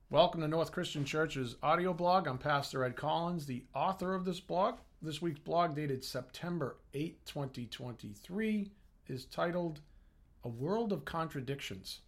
Welcome to North Christian Church's audio blog. I'm Pastor Ed Collins, the author of this blog. This week's blog, dated September 8, 2023, is titled A World of Contradictions.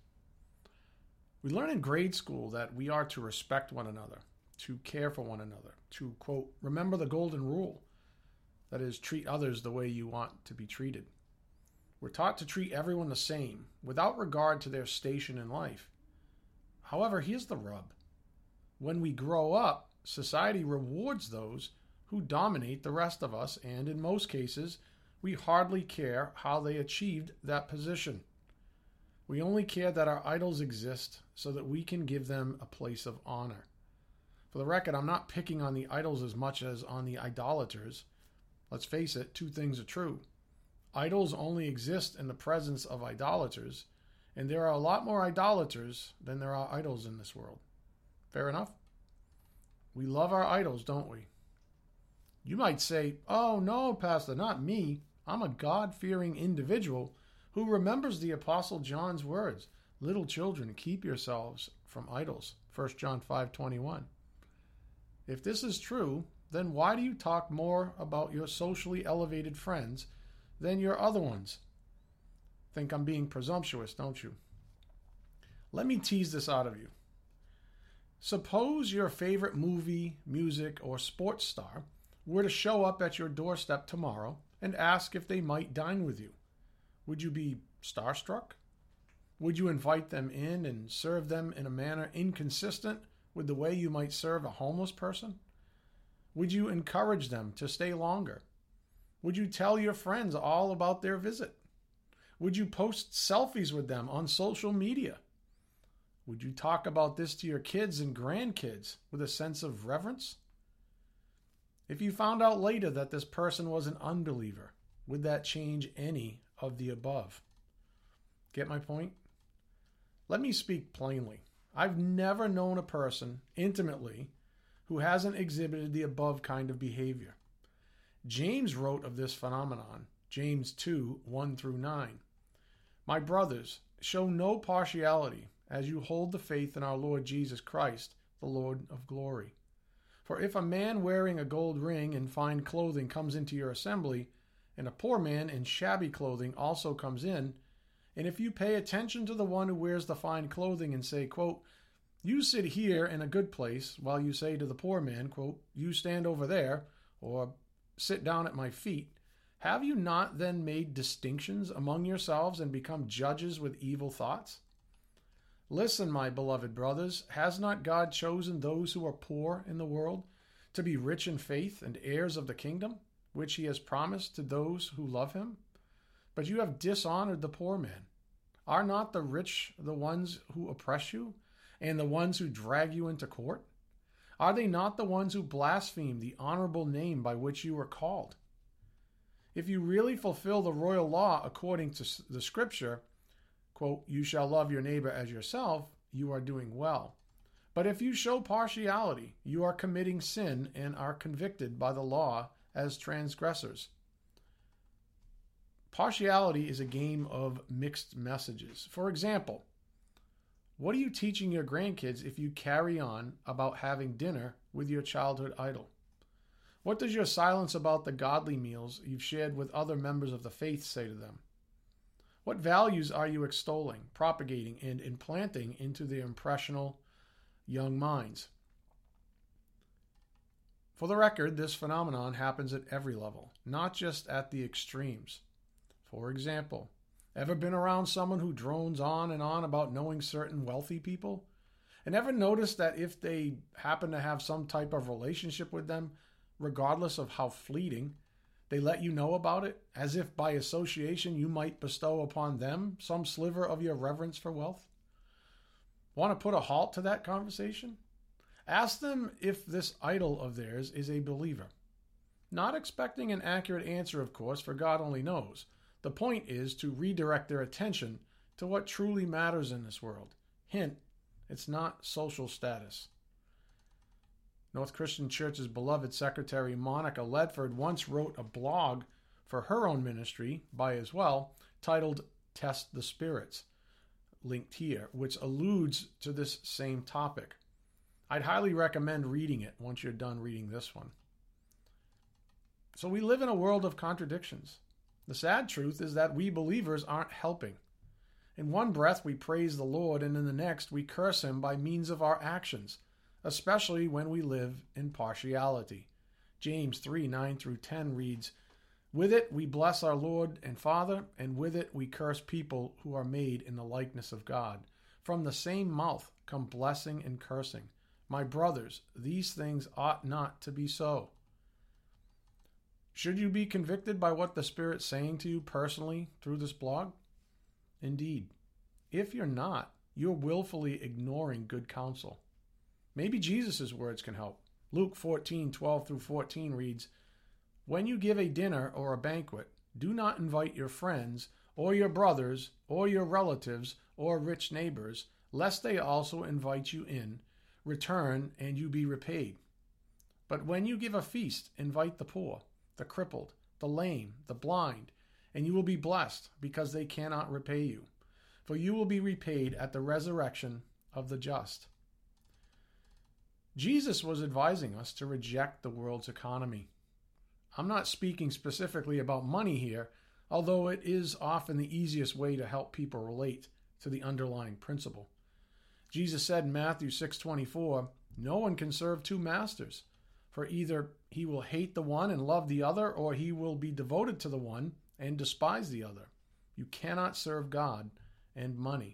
We learn in grade school that we are to respect one another, to care for one another, to, quote, remember the golden rule, that is, treat others the way you want to be treated. We're taught to treat everyone the same, without regard to their station in life. However, here's the rub. When we grow up, society rewards those who dominate the rest of us, and in most cases, we hardly care how they achieved that position. We only care that our idols exist so that we can give them a place of honor. For the record, I'm not picking on the idols as much as on the idolaters. Let's face it, two things are true. Idols only exist in the presence of idolaters, and there are a lot more idolaters than there are idols in this world. Fair enough? We love our idols, don't we? You might say, oh no, Pastor, not me. I'm a God-fearing individual who remembers the Apostle John's words, little children, keep yourselves from idols, 1 John 5:21. If this is true, then why do you talk more about your socially elevated friends than your other ones? Think I'm being presumptuous, don't you? Let me tease this out of you. Suppose your favorite movie, music, or sports star were to show up at your doorstep tomorrow and ask if they might dine with you. Would you be starstruck? Would you invite them in and serve them in a manner inconsistent with the way you might serve a homeless person? Would you encourage them to stay longer? Would you tell your friends all about their visit? Would you post selfies with them on social media? Would you talk about this to your kids and grandkids with a sense of reverence? If you found out later that this person was an unbeliever, would that change any of the above? Get my point? Let me speak plainly. I've never known a person intimately who hasn't exhibited the above kind of behavior. James wrote of this phenomenon, James 2, 1 through 9. My brothers, show no partiality as you hold the faith in our Lord Jesus Christ, the Lord of glory. For if a man wearing a gold ring and fine clothing comes into your assembly, and a poor man in shabby clothing also comes in, and if you pay attention to the one who wears the fine clothing and say, quote, you sit here in a good place, while you say to the poor man, quote, you stand over there, or sit down at my feet, have you not then made distinctions among yourselves and become judges with evil thoughts? Listen, my beloved brothers, has not God chosen those who are poor in the world to be rich in faith and heirs of the kingdom, which he has promised to those who love him? But you have dishonored the poor man. Are not the rich the ones who oppress you, and the ones who drag you into court? Are they not the ones who blaspheme the honorable name by which you were called? If you really fulfill the royal law according to the scripture, quote, you shall love your neighbor as yourself, you are doing well. But if you show partiality, you are committing sin and are convicted by the law as transgressors. Partiality is a game of mixed messages. For example, what are you teaching your grandkids if you carry on about having dinner with your childhood idol? What does your silence about the godly meals you've shared with other members of the faith say to them? What values are you extolling, propagating, and implanting into their impressionable young minds? For the record, this phenomenon happens at every level, not just at the extremes. For example, ever been around someone who drones on and on about knowing certain wealthy people? And ever noticed that if they happen to have some type of relationship with them, regardless of how fleeting, they let you know about it, as if by association you might bestow upon them some sliver of your reverence for wealth? Want to put a halt to that conversation? Ask them if this idol of theirs is a believer. Not expecting an accurate answer, of course, for God only knows. The point is to redirect their attention to what truly matters in this world. Hint, it's not social status. North Christian Church's beloved secretary Monica Ledford once wrote a blog for her own ministry by as well, titled Test the Spirits, linked here, which alludes to this same topic. I'd highly recommend reading it once you're done reading this one. So we live in a world of contradictions. The sad truth is that we believers aren't helping. In one breath, we praise the Lord, and in the next, we curse him by means of our actions, especially when we live in partiality. James 3:9-10 reads, "With it we bless our Lord and Father, and with it we curse people who are made in the likeness of God. From the same mouth come blessing and cursing. My brothers, these things ought not to be so." Should you be convicted by what the Spirit's saying to you personally through this blog? Indeed. If you're not, you're willfully ignoring good counsel. Maybe Jesus' words can help. Luke 14:12-14 reads, "When you give a dinner or a banquet, do not invite your friends or your brothers or your relatives or rich neighbors, lest they also invite you in, return, and you be repaid. But when you give a feast, invite the poor, the crippled, the lame, the blind, and you will be blessed, because they cannot repay you. For you will be repaid at the resurrection of the just." Jesus was advising us to reject the world's economy. I'm not speaking specifically about money here, although it is often the easiest way to help people relate to the underlying principle. Jesus said in Matthew 6:24, "No one can serve two masters, for either he will hate the one and love the other, or he will be devoted to the one and despise the other. You cannot serve God and money."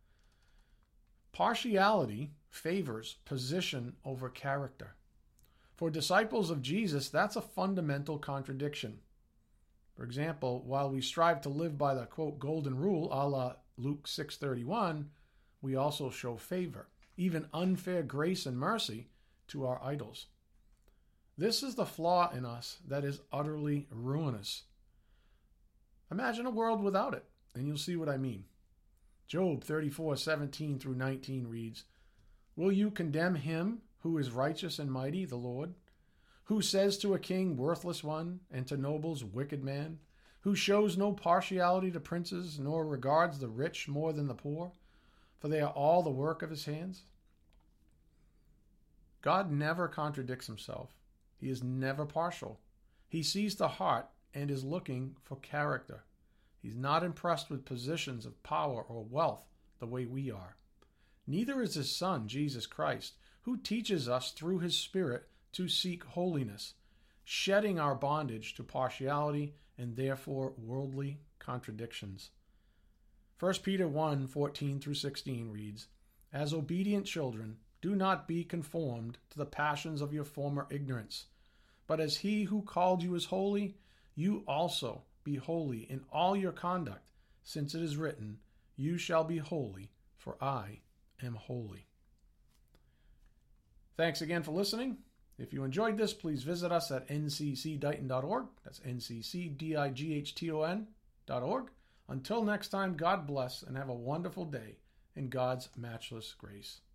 Partiality favors position over character. For disciples of Jesus, that's a fundamental contradiction. For example, while we strive to live by the, quote, golden rule, a la Luke 6:31, we also show favor, even unfair grace and mercy, to our idols. This is the flaw in us that is utterly ruinous. Imagine a world without it, and you'll see what I mean. Job 34:17-19 reads, "Will you condemn him who is righteous and mighty, the Lord? Who says to a king, worthless one, and to nobles, wicked man? Who shows no partiality to princes, nor regards the rich more than the poor? For they are all the work of his hands." God never contradicts himself. He is never partial. He sees the heart and is looking for character. He's not impressed with positions of power or wealth the way we are. Neither is his Son, Jesus Christ, who teaches us through his Spirit to seek holiness, shedding our bondage to partiality and therefore worldly contradictions. 1 Peter 1:14-16 reads, "As obedient children, do not be conformed to the passions of your former ignorance, but as he who called you is holy, you also be holy in all your conduct, since it is written, 'You shall be holy, for I am holy.'" Thanks again for listening. If you enjoyed this, please visit us at nccdighton.org. That's nccdighton.org. Until next time, God bless and have a wonderful day in God's matchless grace.